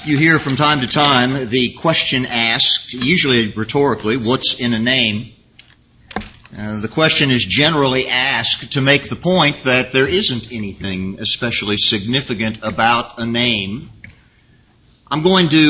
You hear from time to time the question asked, usually rhetorically, what's in a name? The question is generally asked to make the point that there isn't anything especially significant about a name. I'm going to,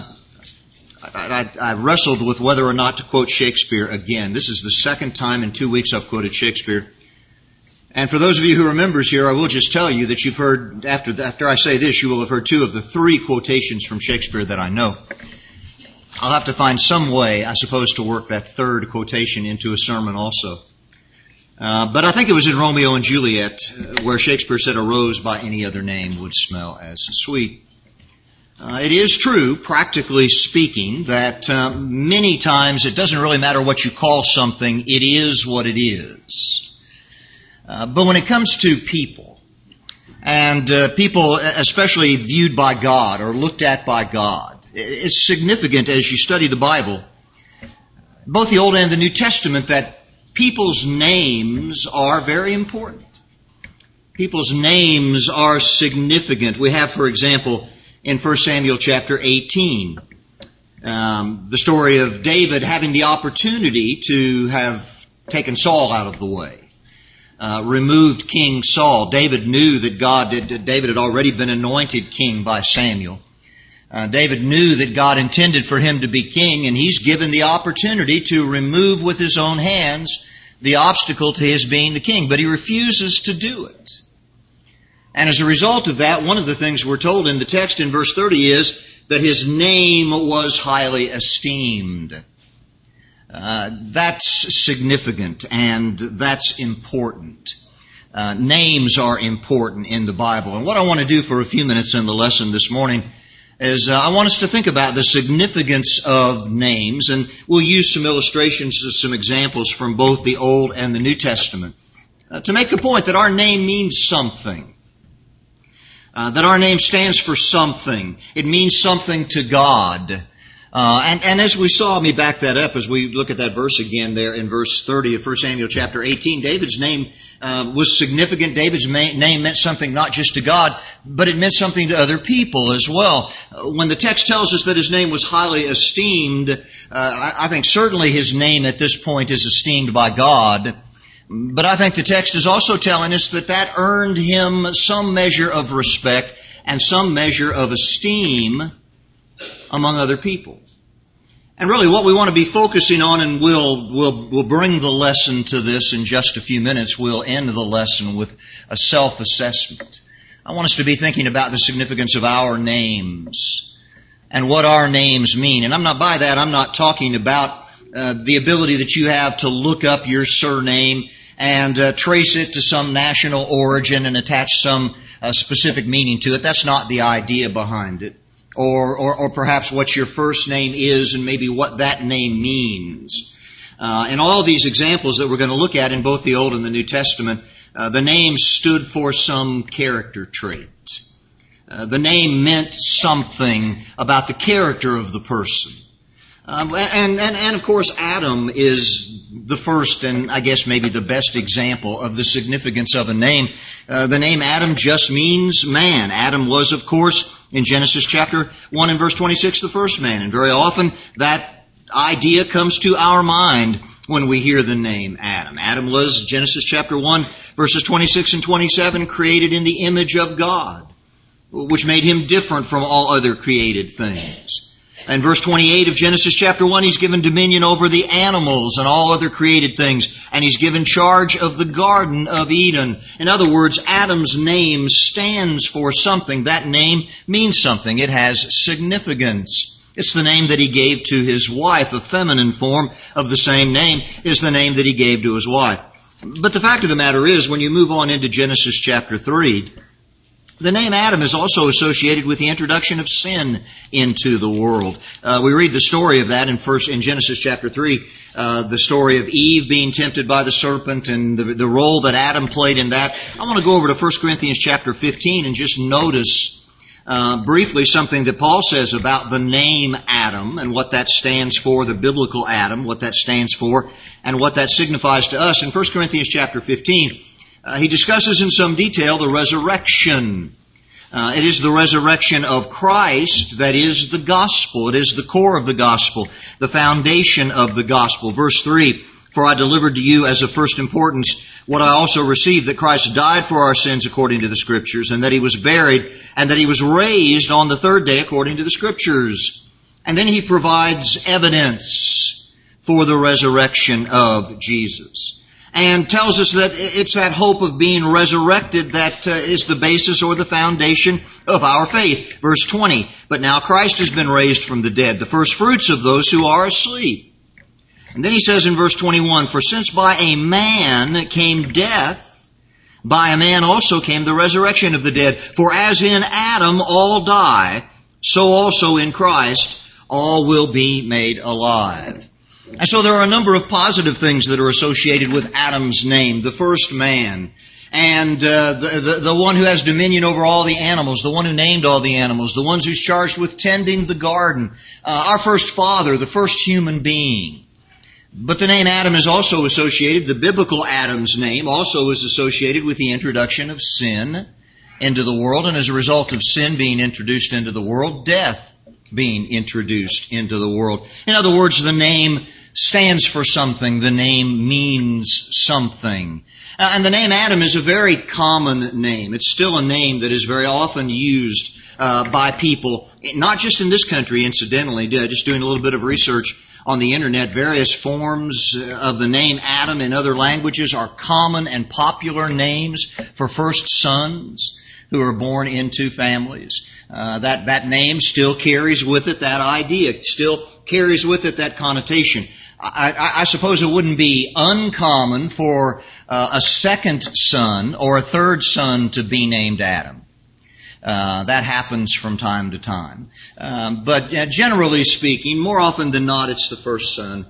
I wrestled with whether or not to quote Shakespeare again. This is the second time in 2 weeks I've quoted Shakespeare. And for those of you who are members here, I will just tell you that you've heard, after I say this, you will have heard 2 of the 3 quotations from Shakespeare that I know. I'll have to find some way, I suppose, to work that 3rd quotation into a sermon also. But I think it was in Romeo and Juliet where Shakespeare said a rose by any other name would smell as sweet. It is true, practically speaking, that many times it doesn't really matter what you call something, it is what it is. But when it comes to people, and people especially viewed by God or looked at by God, it's significant as you study the Bible, both the Old and the New Testament, that people's names are very important. People's names are significant. We have, for example, in 1 Samuel chapter 18, the story of David having the opportunity to have taken Saul out of the way. Removed King Saul. David knew that David had already been anointed king by Samuel. David knew that God intended for him to be king, and he's given the opportunity to remove with his own hands the obstacle to his being the king, but he refuses to do it. And as a result of that, one of the things we're told in the text in verse 30 is that his name was highly esteemed. That's significant and that's important. Names are important in the Bible. And what I want to do for a few minutes in the lesson this morning is I want us to think about the significance of names, and we'll use some illustrations, some examples from both the Old and the New Testament to make the point that our name means something. That our name stands for something. It means something to God. And as we saw, let me back that up as we look at that verse again there in verse 30 of 1 Samuel chapter 18. David's name was significant. David's name meant something not just to God, but it meant something to other people as well. When the text tells us that his name was highly esteemed, I think certainly his name at this point is esteemed by God. But I think the text is also telling us that earned him some measure of respect and some measure of esteem among other people. And really what we want to be focusing on, and we'll bring the lesson to this in just a few minutes, we'll end the lesson with a self-assessment. I want us to be thinking about the significance of our names and what our names mean. And I'm not talking about the ability that you have to look up your surname and trace it to some national origin and attach some specific meaning to it. That's not the idea behind it. Or perhaps what your first name is and maybe what that name means. In all these examples that we're going to look at in both the Old and the New Testament, the name stood for some character trait. The name meant something about the character of the person. And of course Adam is the first and I guess maybe the best example of the significance of a name. The name Adam just means man. Adam was, of course, in Genesis chapter 1 and verse 26, the first man. And very often that idea comes to our mind when we hear the name Adam. Adam was, Genesis chapter 1, verses 26 and 27, created in the image of God, which made him different from all other created things. In verse 28 of Genesis chapter 1, he's given dominion over the animals and all other created things, and he's given charge of the Garden of Eden. In other words, Adam's name stands for something. That name means something. It has significance. It's the name that he gave to his wife. A feminine form of the same name is the name that he gave to his wife. But the fact of the matter is, when you move on into Genesis chapter 3, the name Adam is also associated with the introduction of sin into the world. We read the story of that in Genesis chapter 3, the story of Eve being tempted by the serpent and the role that Adam played in that. I want to go over to 1 Corinthians chapter 15 and just notice briefly something that Paul says about the name Adam and what that stands for, the biblical Adam, what that stands for, and what that signifies to us. In 1 Corinthians chapter 15, he discusses in some detail the resurrection. It is the resurrection of Christ that is the gospel. It is the core of the gospel, the foundation of the gospel. Verse 3, for I delivered to you as of first importance what I also received, that Christ died for our sins according to the Scriptures, and that He was buried, and that He was raised on the third day according to the Scriptures. And then He provides evidence for the resurrection of Jesus, and tells us that it's that hope of being resurrected that is the basis or the foundation of our faith. Verse 20, but now Christ has been raised from the dead, the first fruits of those who are asleep. And then he says in verse 21, for since by a man came death, by a man also came the resurrection of the dead. For as in Adam all die, so also in Christ all will be made alive. And so there are a number of positive things that are associated with Adam's name, the first man, and the one who has dominion over all the animals, the one who named all the animals, the ones who's charged with tending the garden, our first father, the first human being. But the name Adam is also associated, the biblical Adam's name also is associated with the introduction of sin into the world, and as a result of sin being introduced into the world, death being introduced into the world. In other words, the name stands for something. The name means something. And the name Adam is a very common name. It's still a name that is very often used by people, not just in this country, incidentally. Just doing a little bit of research on the internet, various forms of the name Adam in other languages are common and popular names for first sons who are born into families. That name still carries with it that idea, still carries with it that connotation. I suppose it wouldn't be uncommon for a second son or a third son to be named Adam. That happens from time to time. But generally speaking, more often than not, it's the first son.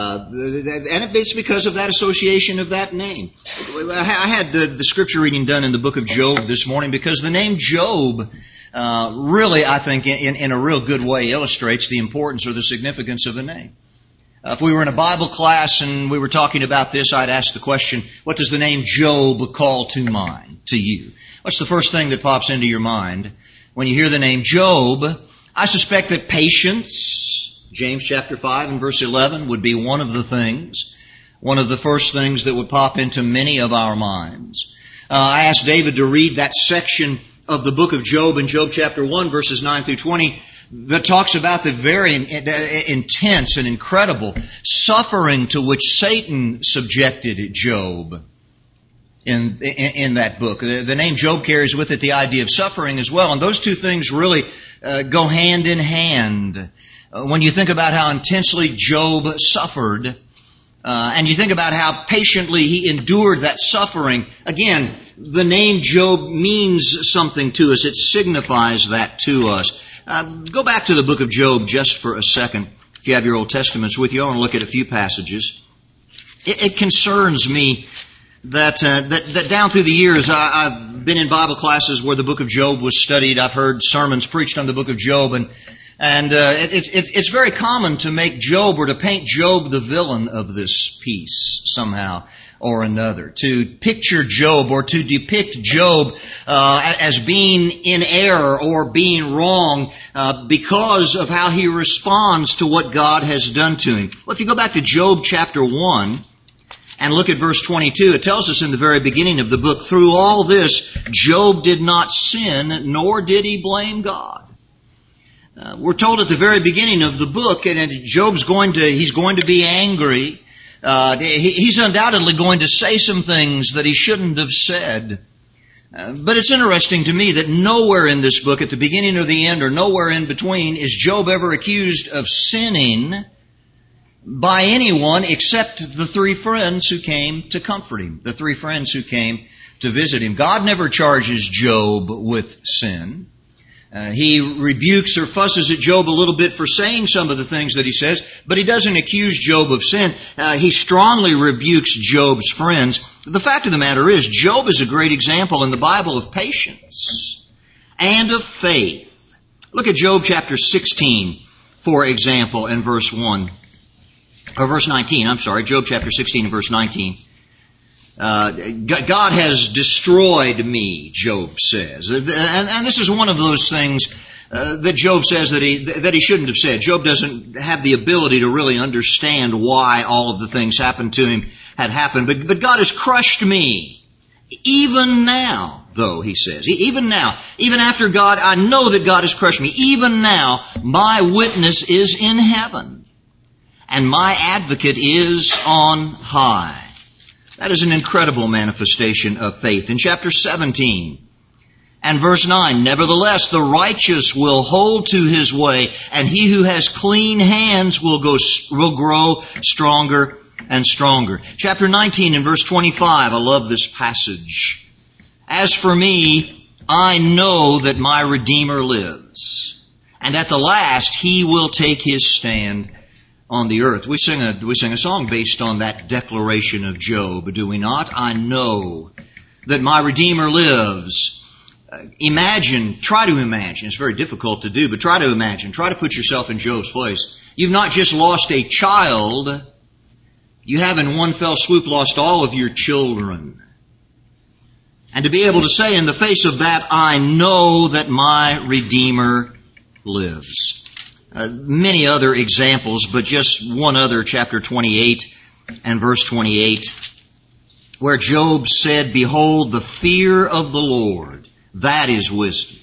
And it's because of that association of that name. I had the scripture reading done in the book of Job this morning because the name Job really, I think, in a real good way illustrates the importance or the significance of the name. If we were in a Bible class and we were talking about this, I'd ask the question, what does the name Job call to mind to you? What's the first thing that pops into your mind when you hear the name Job? I suspect that patience, James chapter 5 and verse 11, would be one of the things, one of the first things that would pop into many of our minds. I asked David to read that section of the book of Job in Job chapter 1 verses 9 through 20 that talks about the very intense and incredible suffering to which Satan subjected Job in that book. The name Job carries with it the idea of suffering as well, and those two things really go hand in hand. When you think about how intensely Job suffered, and you think about how patiently he endured that suffering, again, the name Job means something to us. It signifies that to us. Go back to the book of Job just for a second. If you have your Old Testaments with you, I want to look at a few passages. It concerns me that down through the years, I've been in Bible classes where the book of Job was studied. I've heard sermons preached on the book of Job, and it's very common to make Job or to paint Job the villain of this piece somehow or another. To picture Job or to depict Job as being in error or being wrong because of how he responds to what God has done to him. Well, if you go back to Job chapter 1 and look at verse 22, it tells us in the very beginning of the book, through all this, Job did not sin, nor did he blame God. We're told at the very beginning of the book, and Job's going to be angry. He's undoubtedly going to say some things that he shouldn't have said. But it's interesting to me that nowhere in this book, at the beginning or the end, or nowhere in between, is Job ever accused of sinning by anyone except the three friends who came to comfort him, the three friends who came to visit him. God never charges Job with sin. He rebukes or fusses at Job a little bit for saying some of the things that he says, but he doesn't accuse Job of sin. He strongly rebukes Job's friends. The fact of the matter is, Job is a great example in the Bible of patience and of faith. Look at Job chapter 16, for example, in verse 1. Or verse 19, Job chapter 16 and verse 19. God has destroyed me, Job says. And this is one of those things that Job says that he shouldn't have said. Job doesn't have the ability to really understand why all of the things happened to him had happened. But God has crushed me. Even now, though, he says, even now, even after God, I know that God has crushed me. Even now, my witness is in heaven, and my advocate is on high. That is an incredible manifestation of faith. In chapter 17 and verse 9, nevertheless, the righteous will hold to his way, and he who has clean hands will grow stronger and stronger. Chapter 19 and verse 25, I love this passage. As for me, I know that my Redeemer lives, and at the last he will take his stand on the earth. We sing a song based on that declaration of Job, do we not? I know that my Redeemer lives. Try to imagine. It's very difficult to do, but try to imagine. Try to put yourself in Job's place. You've not just lost a child, you have in one fell swoop lost all of your children. And to be able to say in the face of that, I know that my Redeemer lives. Many other examples, but just one other, chapter 28 and verse 28, where Job said, behold, the fear of the Lord, that is wisdom.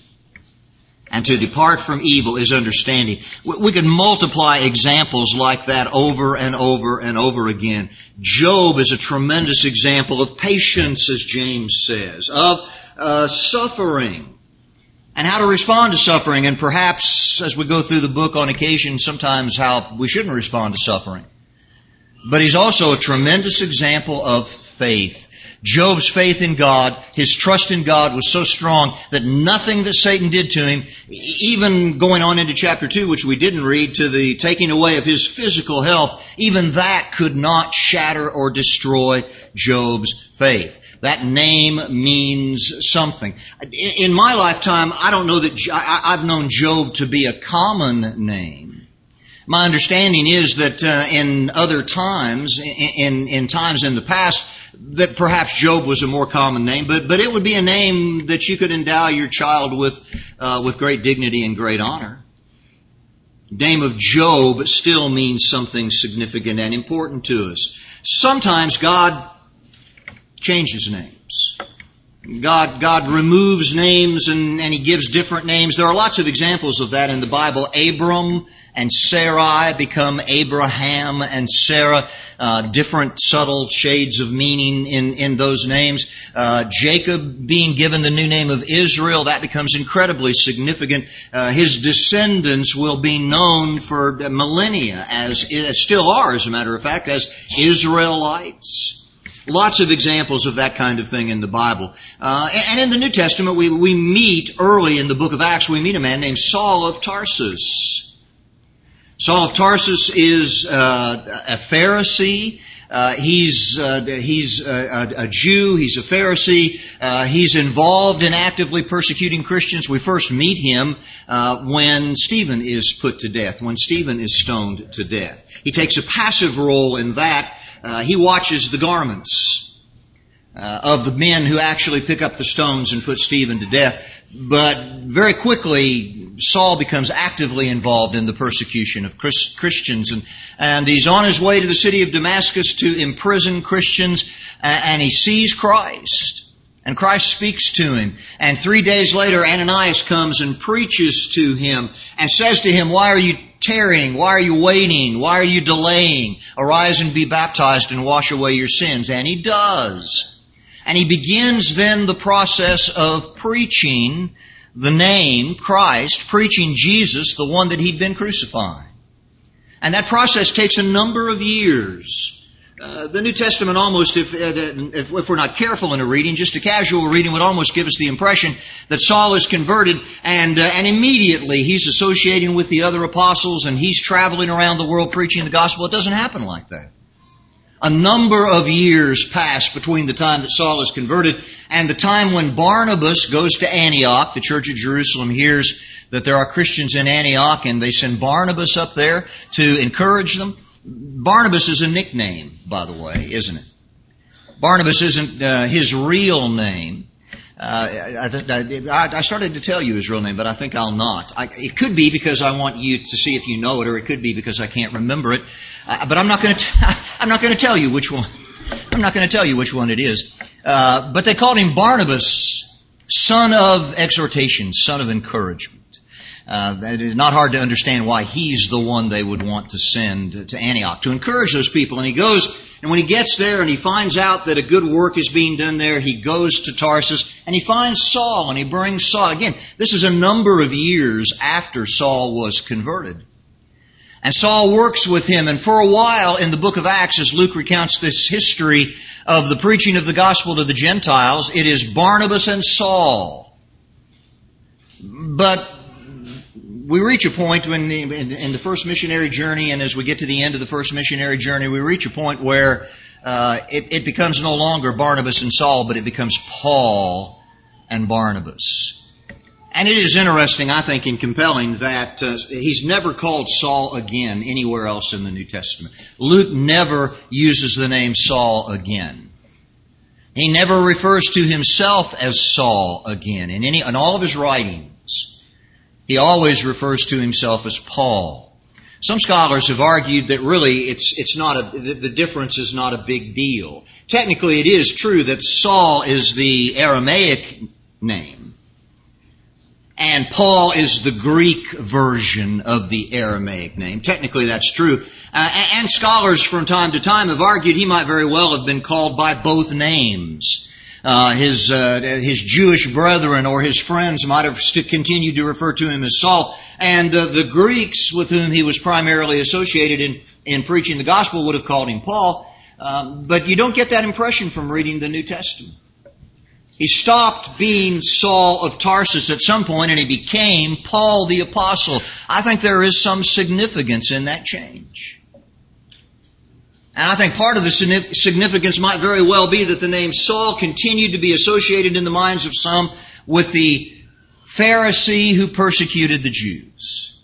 And to depart from evil is understanding. We could multiply examples like that over and over and over again. Job is a tremendous example of patience, as James says, of suffering, and how to respond to suffering, and perhaps as we go through the book on occasion, sometimes how we shouldn't respond to suffering. But he's also a tremendous example of faith. Job's faith in God, his trust in God was so strong that nothing that Satan did to him, even going on into chapter 2, which we didn't read, to the taking away of his physical health, even that could not shatter or destroy Job's faith. That name means something. In my lifetime, I don't know that I've known Job to be a common name. My understanding is that in other times, in times in the past, that perhaps Job was a more common name, but it would be a name that you could endow your child with great dignity and great honor. The name of Job still means something significant and important to us. Sometimes God changes names. God removes names and He gives different names. There are lots of examples of that in the Bible. Abram and Sarai become Abraham and Sarah. Different subtle shades of meaning in those names. Jacob being given the new name of Israel, that becomes incredibly significant. His descendants will be known for millennia, as still are, as a matter of fact, as Israelites. Lots of examples of that kind of thing in the Bible. And in the New Testament, we meet early in the book of Acts, we meet a man named Saul of Tarsus. Saul of Tarsus is a Pharisee. He's a Jew. He's a Pharisee. He's involved in actively persecuting Christians. We first meet him when Stephen is put to death, when Stephen is stoned to death. He takes a passive role in that. He watches the garments of the men who actually pick up the stones and put Stephen to death. But very quickly, Saul becomes actively involved in the persecution of Christians. And he's on his way to the city of Damascus to imprison Christians. And he sees Christ. And Christ speaks to him. And 3 days later, Ananias comes and preaches to him and says to him, "Why are you tarrying? Why are you waiting? Why are you delaying? Arise and be baptized and wash away your sins." And he does. And he begins then the process of preaching the name Christ, preaching Jesus, the one that he'd been crucifying. And that process takes a number of years. The New Testament almost, if we're not careful in a reading, just a casual reading would almost give us the impression that Saul is converted and immediately he's associating with the other apostles and he's traveling around the world preaching the gospel. It doesn't happen like that. A number of years pass between the time that Saul is converted and the time when Barnabas goes to Antioch. The church of Jerusalem hears that there are Christians in Antioch and they send Barnabas up there to encourage them. Barnabas is a nickname, by the way, isn't it? Barnabas isn't his real name. I started to tell you his real name, but I think I'll not. It could be because I want you to see if you know it, or it could be because I can't remember it. But I'm not going to tell you which one. I'm not going to tell you which one it is. But they called him Barnabas, son of exhortation, son of encouragement. It is not hard to understand why he's the one they would want to send to Antioch to encourage those people. And he goes, and when he gets there and he finds out that a good work is being done there, he goes to Tarsus and he finds Saul and he brings Saul. Again, this is a number of years after Saul was converted. And Saul works with him, and for a while in the book of Acts, as Luke recounts this history of the preaching of the gospel to the Gentiles, it is Barnabas and Saul. But we reach a point when in the first missionary journey, and as we get to the end of the first missionary journey, we reach a point where it becomes no longer Barnabas and Saul, but it becomes Paul and Barnabas. And it is interesting, I think, and compelling that he's never called Saul again anywhere else in the New Testament. Luke never uses the name Saul again. He never refers to himself as Saul again. In all of his writings, he always refers to himself as Paul. Some scholars have argued that really the difference is not a big deal. Technically, it is true that Saul is the Aramaic name, and Paul is the Greek version of the Aramaic name. Technically, that's true. And scholars from time to time have argued he might very well have been called by both names. His Jewish brethren or his friends might have continued to refer to him as Saul. And the Greeks with whom he was primarily associated in preaching the gospel would have called him Paul. But you don't get that impression from reading the New Testament. He stopped being Saul of Tarsus at some point and he became Paul the Apostle. I think there is some significance in that change. And I think part of the significance might very well be that the name Saul continued to be associated in the minds of some with the Pharisee who persecuted the Jews.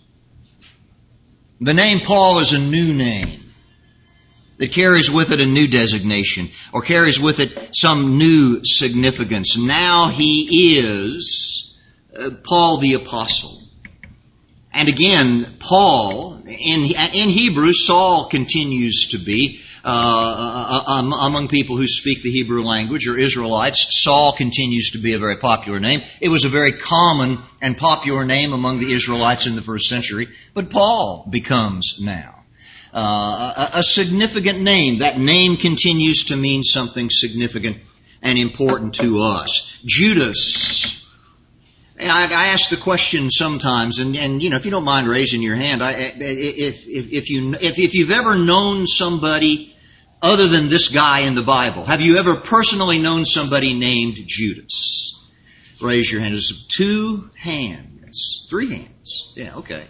The name Paul is a new name that carries with it a new designation, or carries with it some new significance. Now he is Paul the Apostle. And again, Paul, in Hebrew, Saul continues to be, among people who speak the Hebrew language, or Israelites, Saul continues to be a very popular name. It was a very common and popular name among the Israelites in the first century, but Paul becomes now a significant name. That name continues to mean something significant and important to us. Judas. I ask the question sometimes, and if you don't mind raising your hand, if you've ever known somebody other than this guy in the Bible, have you ever personally known somebody named Judas? Raise your hand. There's 2 hands, 3 hands. Yeah, okay.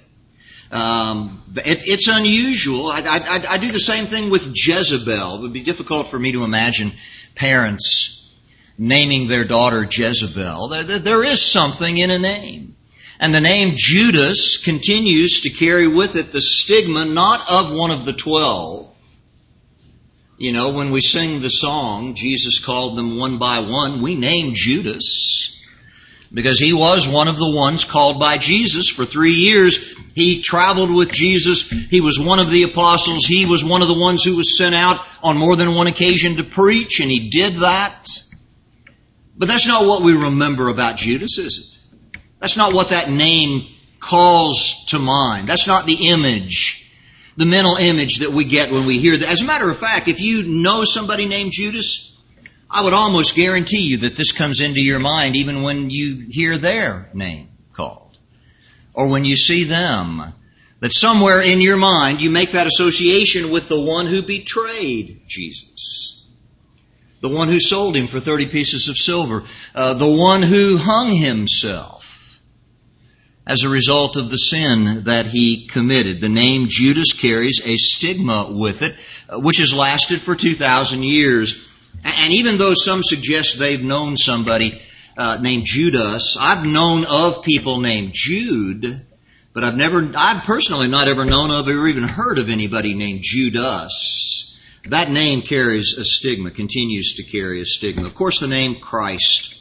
It's unusual. I do the same thing with Jezebel. It would be difficult for me to imagine parents naming their daughter Jezebel. There is something in a name. And the name Judas continues to carry with it the stigma not of one of the 12. When we sing the song, Jesus called them one by one, we name Judas because he was one of the ones called by Jesus. For 3 years, he traveled with Jesus. He was one of the apostles. He was one of the ones who was sent out on more than one occasion to preach, and he did that. But that's not what we remember about Judas, is it? That's not what that name calls to mind. That's not the image, the mental image that we get when we hear that. As a matter of fact, if you know somebody named Judas, I would almost guarantee you that this comes into your mind even when you hear their name called, or when you see them. That somewhere in your mind you make that association with the one who betrayed Jesus, the one who sold him for 30 pieces of silver, the one who hung himself as a result of the sin that he committed. The name Judas carries a stigma with it, which has lasted for 2,000 years. And even though some suggest they've known somebody named Judas, I've known of people named Jude, but I've personally not ever known of or even heard of anybody named Judas. that name carries a stigma, continues to carry a stigma. Of course, the name Christ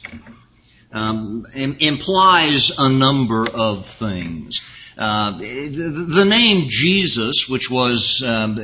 implies a number of things. The name Jesus, which was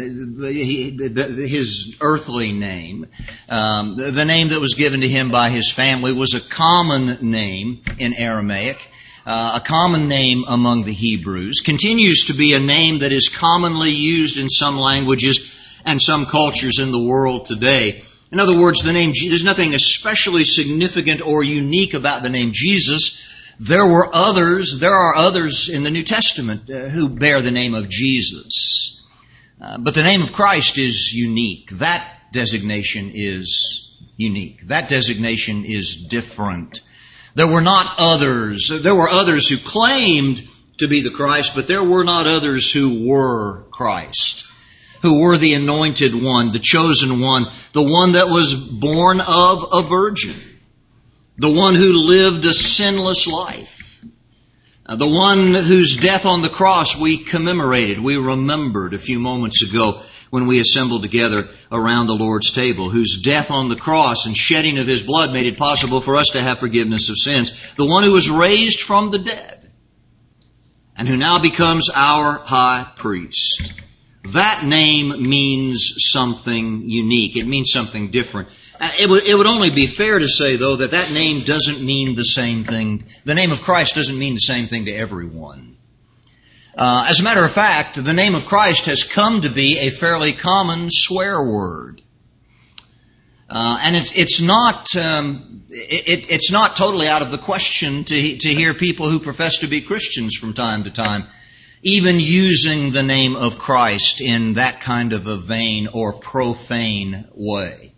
his earthly name, the name that was given to him by his family, was a common name in Aramaic, a common name among the Hebrews, continues to be a name that is commonly used in some languages and some cultures in the world today. In other words, there's nothing especially significant or unique about the name Jesus. There are others in the New Testament who bear the name of Jesus. But the name of Christ is unique. That designation is unique. That designation is different. There were not others. There were others who claimed to be the Christ, but there were not others who were Christ, who were the anointed one, the chosen one, the one that was born of a virgin, the one who lived a sinless life, the one whose death on the cross we commemorated, we remembered a few moments ago when we assembled together around the Lord's table, whose death on the cross and shedding of His blood made it possible for us to have forgiveness of sins, the one who was raised from the dead and who now becomes our high priest. That name means something unique. It means something different. It would only be fair to say, though, that name doesn't mean the same thing. The name of Christ doesn't mean the same thing to everyone. As a matter of fact, the name of Christ has come to be a fairly common swear word. And it's not totally out of the question to hear people who profess to be Christians from time to time even using the name of Christ in that kind of a vain or profane way.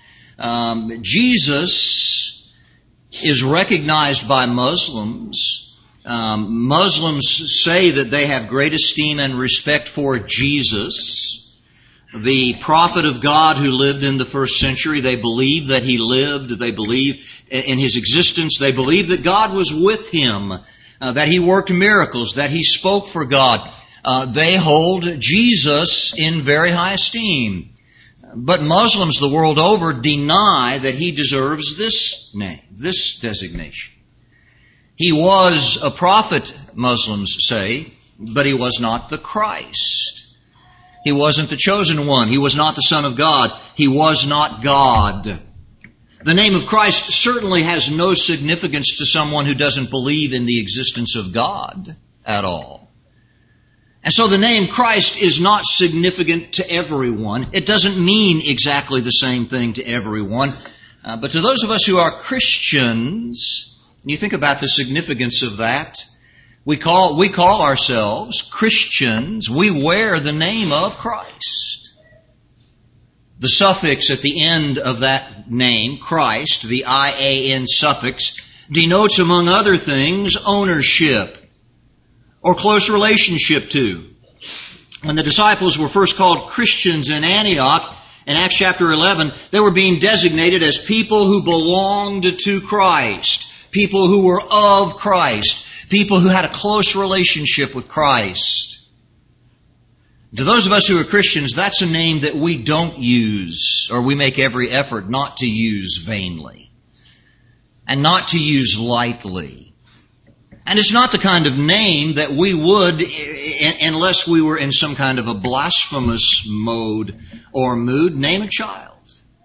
Jesus is recognized by Muslims. Muslims say that they have great esteem and respect for Jesus, the prophet of God who lived in the first century. They believe that he lived. They believe in his existence. They believe that God was with him, that he worked miracles, that he spoke for God. They hold Jesus in very high esteem. But Muslims the world over deny that he deserves this name, this designation. He was a prophet, Muslims say, but he was not the Christ. He wasn't the chosen one. He was not the Son of God. He was not God. The name of Christ certainly has no significance to someone who doesn't believe in the existence of God at all. And so the name Christ is not significant to everyone. It doesn't mean exactly the same thing to everyone. But to those of us who are Christians, and you think about the significance of that, we call ourselves Christians. We wear the name of Christ. The suffix at the end of that name, Christ, the I-A-N suffix, denotes, among other things, ownership or close relationship to. When the disciples were first called Christians in Antioch, in Acts chapter 11, they were being designated as people who belonged to Christ, people who were of Christ, people who had a close relationship with Christ. To those of us who are Christians, that's a name that we don't use, or we make every effort not to use vainly, and not to use lightly. And it's not the kind of name that we would, unless we were in some kind of a blasphemous mode or mood, name a child.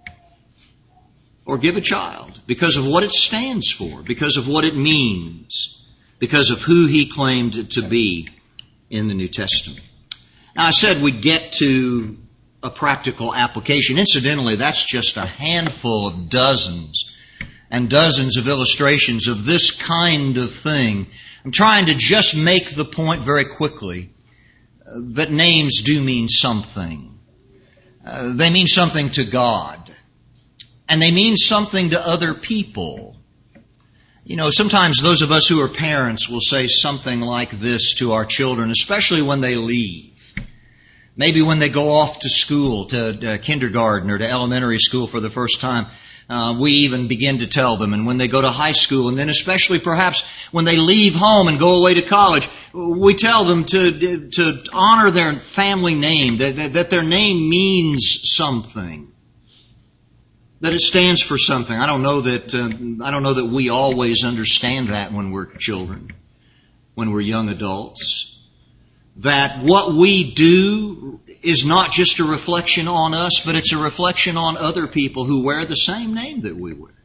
Or give a child. Because of what it stands for. Because of what it means. Because of who he claimed to be in the New Testament. Now I said we'd get to a practical application. Incidentally, that's just a handful of dozens and dozens of illustrations of this kind of thing. I'm trying to just make the point very quickly that names do mean something. They mean something to God. And they mean something to other people. You know, sometimes those of us who are parents will say something like this to our children, especially when they leave. Maybe when they go off to school, to kindergarten or to elementary school for the first time. We even begin to tell them, and when they go to high school, and then especially perhaps when they leave home and go away to college, we tell them to honor their family name, that their name means something, that it stands for something. I don't know that we always understand that when we're children, when we're young adults. That what we do is not just a reflection on us, but it's a reflection on other people who wear the same name that we wear.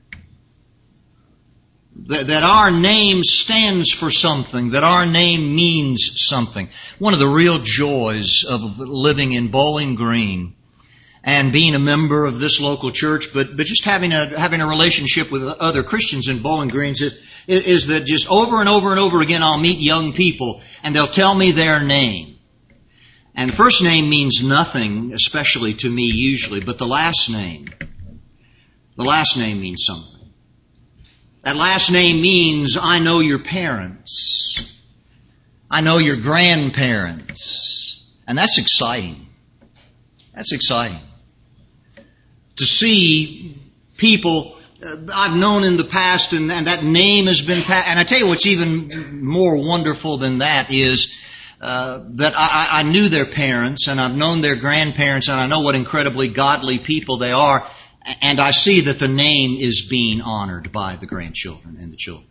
That our name stands for something, that our name means something. One of the real joys of living in Bowling Green and being a member of this local church, but just having a relationship with other Christians in Bowling Green is that just over and over and over again I'll meet young people and they'll tell me their name. And the first name means nothing, especially to me usually, but the last name means something. That last name means I know your parents. I know your grandparents. And that's exciting. That's exciting. To see people I've known in the past and that name has been passed. And I tell you what's even more wonderful than that is that I knew their parents and I've known their grandparents and I know what incredibly godly people they are. And I see that the name is being honored by the grandchildren and the children.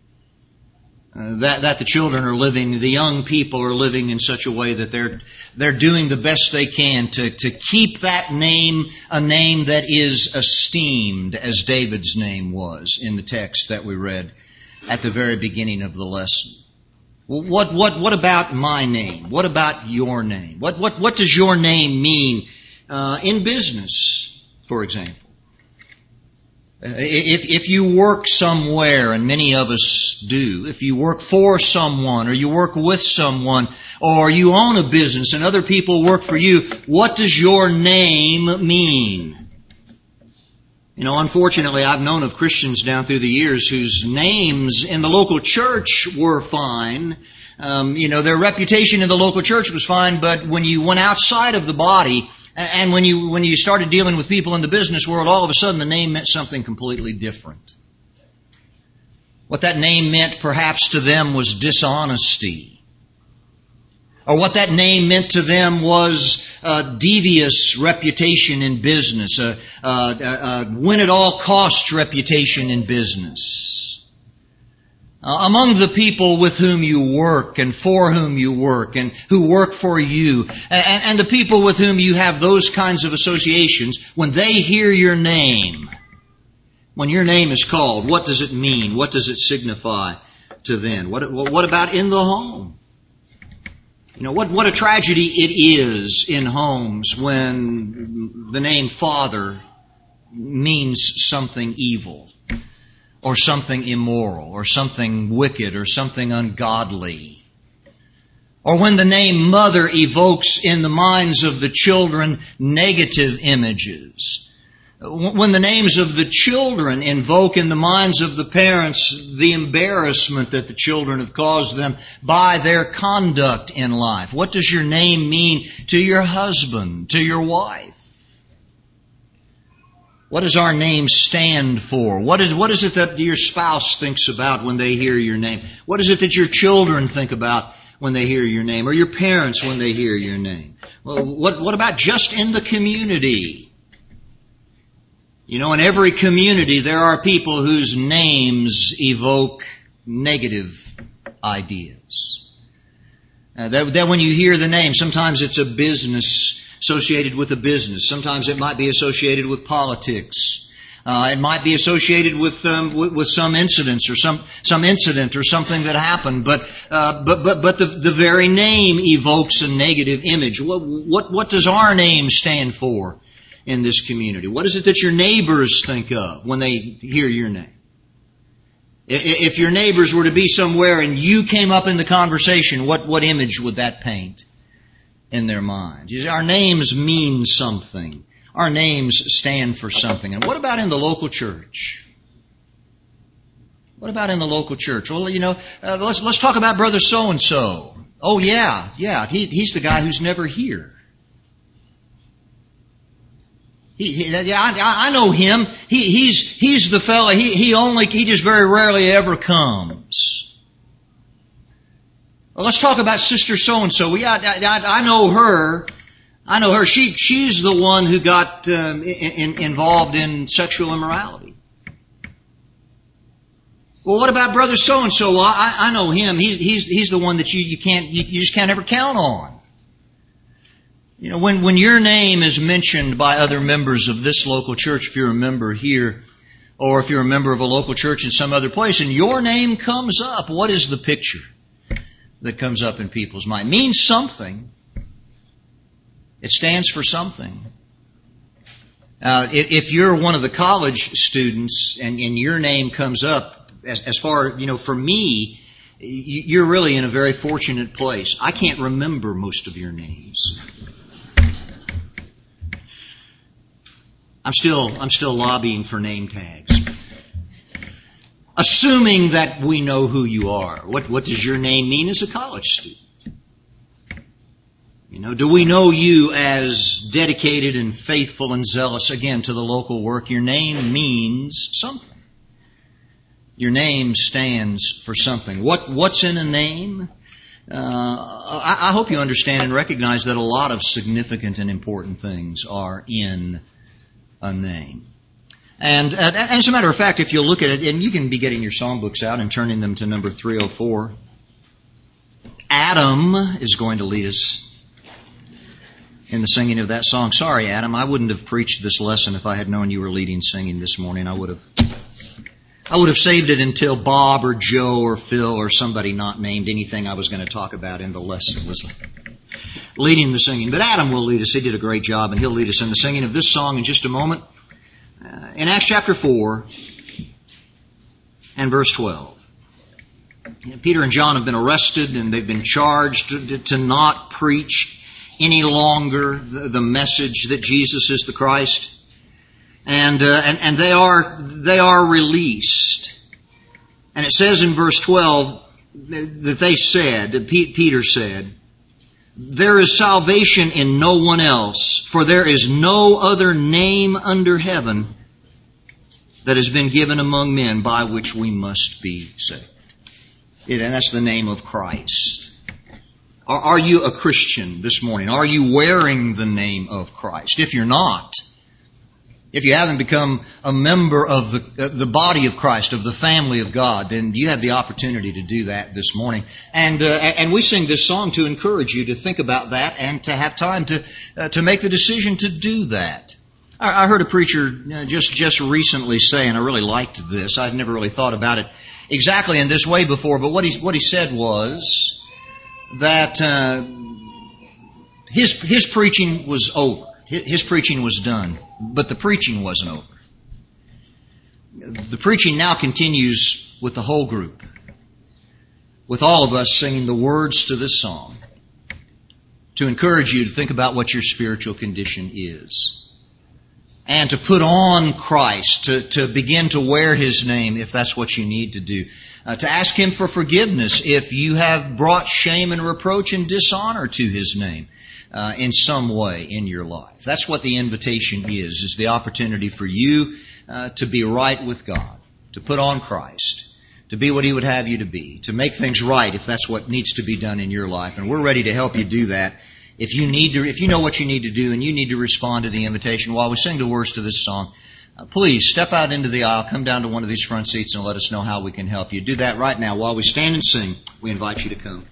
That the children are living, the young people are living in such a way that they're doing the best they can to keep that name a name that is esteemed, as David's name was in the text that we read at the very beginning of the lesson. Well, what about my name? What about your name? What does your name mean in business, for example? If you work somewhere, and many of us do, if you work for someone or you work with someone or you own a business and other people work for you, what does your name mean? You know, unfortunately, I've known of Christians down through the years whose names in the local church were fine. Their reputation in the local church was fine, but when you went outside of the body, and when you started dealing with people in the business world, all of a sudden the name meant something completely different. What that name meant perhaps to them was dishonesty. Or what that name meant to them was a devious reputation in business, a win-at-all-costs reputation in business. Among the people with whom you work and for whom you work and who work for you and the people with whom you have those kinds of associations, when they hear your name, when your name is called, what does it mean? What does it signify to them? What about in the home? You know, what a tragedy it is in homes when the name Father means something evil, or something immoral, or something wicked, or something ungodly. Or when the name Mother evokes in the minds of the children negative images. When the names of the children invoke in the minds of the parents the embarrassment that the children have caused them by their conduct in life. What does your name mean to your husband, to your wife? What does our name stand for? What is it that your spouse thinks about when they hear your name? What is it that your children think about when they hear your name? Or your parents when they hear your name? Well, what about just in the community? You know, in every community there are people whose names evoke negative ideas. That when you hear the name, sometimes it's a business associated with a business. Sometimes it might be associated with politics. It might be associated with some incidents or some incident or something that happened. But the very name evokes a negative image. What does our name stand for in this community? What is it that your neighbors think of when they hear your name? If your neighbors were to be somewhere and you came up in the conversation, what image would that paint in their minds? You see, our names mean something. Our names stand for something. And what about in the local church? What about in the local church? Well, let's talk about Brother So-and-so. Oh, yeah, he's the guy who's never here. I know him. He's the fella. He just very rarely ever comes. Well, let's talk about Sister so-and-so. I know her. I know her. She's the one who got involved in sexual immorality. Well, what about Brother so-and-so? Well, I know him. He's the one that you just can't ever count on. You know, when your name is mentioned by other members of this local church, if you're a member here, or if you're a member of a local church in some other place, and your name comes up, what is the picture that comes up in people's mind? It means something. It stands for something. If you're one of the college students and your name comes up, as far, for me, you're really in a very fortunate place. I can't remember most of your names. I'm still lobbying for name tags. Assuming that we know who you are. What does your name mean as a college student? Do we know you as dedicated and faithful and zealous, again, to the local work? Your name means something. Your name stands for something. What's in a name? I hope you understand and recognize that a lot of significant and important things are in a name. And as a matter of fact, if you'll look at it, and you can be getting your songbooks out and turning them to number 304, Adam is going to lead us in the singing of that song. Sorry, Adam, I wouldn't have preached this lesson if I had known you were leading singing this morning. I would have saved it until Bob or Joe or Phil or somebody not named anything I was going to talk about in the lesson was leading the singing. But Adam will lead us. He did a great job, and he'll lead us in the singing of this song in just a moment. In Acts chapter 4 and verse 12. Peter and John have been arrested, and they've been charged to not preach any longer the message that Jesus is the Christ. And they are released. And it says in verse 12 that they said, Peter said, "There is salvation in no one else, for there is no other name under heaven that has been given among men by which we must be saved." And that's the name of Christ. Are you a Christian this morning? Are you wearing the name of Christ? If you're not, if you haven't become a member of the body of Christ, of the family of God, then you have the opportunity to do that this morning. And we sing this song to encourage you to think about that and to have time to make the decision to do that. I heard a preacher just recently say, and I really liked this. I'd never really thought about it exactly in this way before, but what he said was that his preaching was over. His preaching was done, but the preaching wasn't over. The preaching now continues with the whole group, with all of us singing the words to this song, to encourage you to think about what your spiritual condition is, and to put on Christ, to begin to wear His name if that's what you need to do, to ask Him for forgiveness if you have brought shame and reproach and dishonor to His name. In some way in your life. That's what the invitation is the opportunity for you to be right with God, to put on Christ, to be what He would have you to be, to make things right if that's what needs to be done in your life. And we're ready to help you do that. If you know what you need to do and you need to respond to the invitation while we sing the words to this song, please step out into the aisle, come down to one of these front seats and let us know how we can help you. Do that right now while we stand and sing. We invite you to come.